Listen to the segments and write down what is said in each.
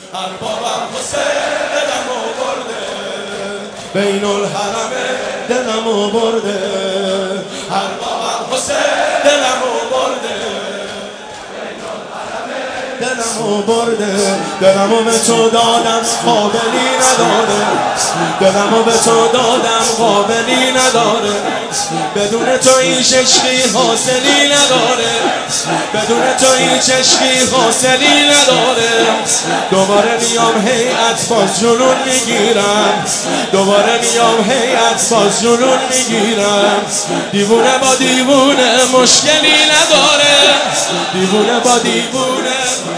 اربابم حسین دلمو برده، بین الحرمه دلمو برده، اربابم حسین دلمو برده، دلمو برده. دلمو به تو دادم قابلی نداره، دلمو به تو دادم قابلی نداره، بدون تو هیچ عشقی حاصلی نداره، بدون تو هیچ عشقی حاصلی نداره. دوباره میام هیئت باز جنون میگیرم، دوباره میام هیئت باز جنون میگیرم. دیوونه با دیوونه مشکلی نداره، دیوونه با دیوونه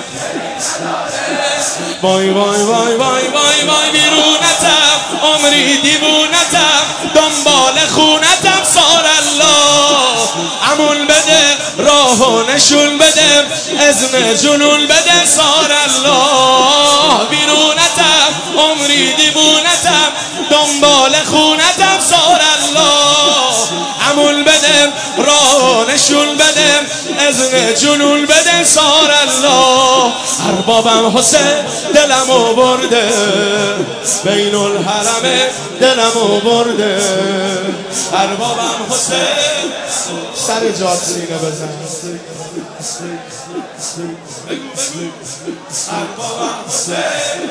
وای وای وای وای وای وای بیرونتم عمری دیوونتم دنبال خونتم سار الله عمول بده راهو نشون بده اذن جنون بده سار الله بیرونتم عمری دیوونتم دنبال خونتم سار الله عمول بده راهو نشون بده اذن جنون بده سار الله اربابم حسین دلمو برده بین الحرمه دلمو برده اربابم حسین سر جات سینه بزن اربابم حسین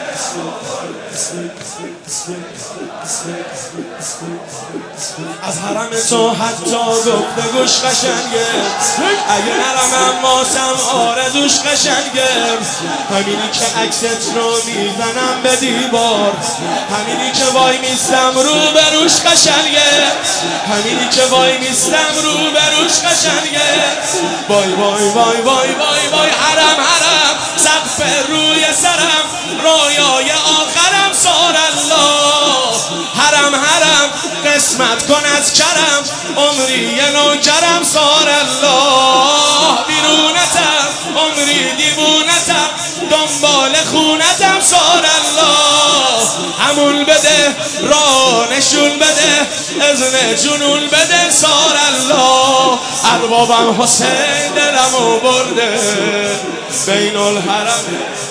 از حرم تو حتی گفته گوش قشنگه اگه نرمم ماسم آرزوش قشنگه همینی که عکست رو میزنم به دیوار همینی که وای میستم رو بروش قشنگه همینی که وای میستم رو بروش قشنگه وای وای وای وای وای وای حرم حرم سقف روی سرم رویای آخرم سار الله حرم حرم قسمت کن از کرم عمری نوکرم سار الله بیرونتم عمری دیوونتم دنبال خونتم سار الله همون بده راه نشون بده اذن جنون بده سار الله اربابم حسین دلمو برده بین الحرم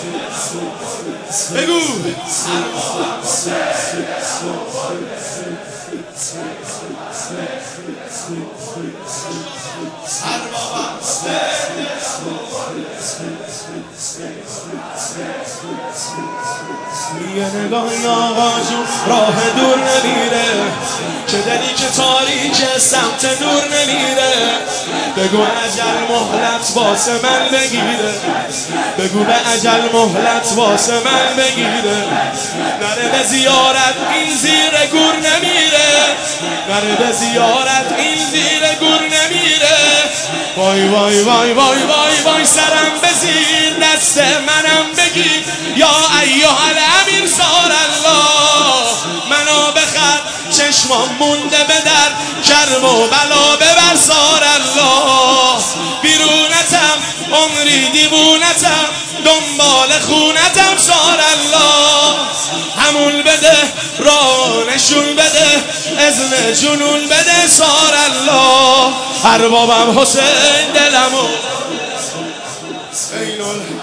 بگو اربابم حسین دلمو برده اربابم حسین دلمو برده یه نگاهی آقا جون راه دور نمیره که دلی که تاریک سمت نور نمیره بگو اجل مهلت واسه من بگیره بگو به اجل مهلت واسه من بگیره نره به زیارت این زیر گور نمیره نره به زیارت این زیر گور نمیره وای وای وای وای وای وای سرم بزیر دست منم بگیر یا ایها الامیر سار الله منو بخر چشمام مونده به در کرب و بلا ببر سار الله بیرونتم عمری دیوونتم دنبال خونتم سار الله همون بده راه نشون بده اذن جنون بده سار الله اربابم حسین دلمو